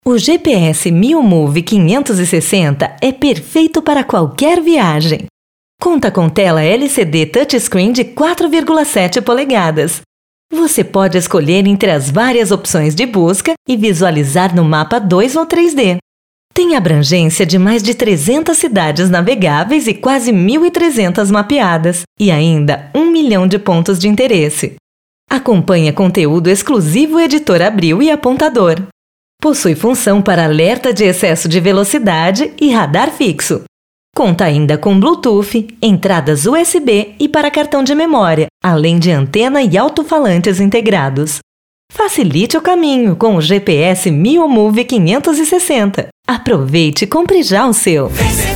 O GPS MioMove 560 é perfeito para qualquer viagem. Conta com tela LCD touchscreen de 4,7 polegadas. Você pode escolher entre as várias opções de busca e visualizar no mapa 2 ou 3D. Tem abrangência de mais de 300 cidades navegáveis e quase 1.300 mapeadas, e ainda 1 milhão de pontos de interesse. Acompanha conteúdo exclusivo Editor Abril e apontador. Possui função para alerta de excesso de velocidade e radar fixo. Conta ainda com Bluetooth, entradas USB e para cartão de memória, além de antena e alto-falantes integrados. Facilite o caminho com o GPS MioMove 560. Aproveite e compre já o seu!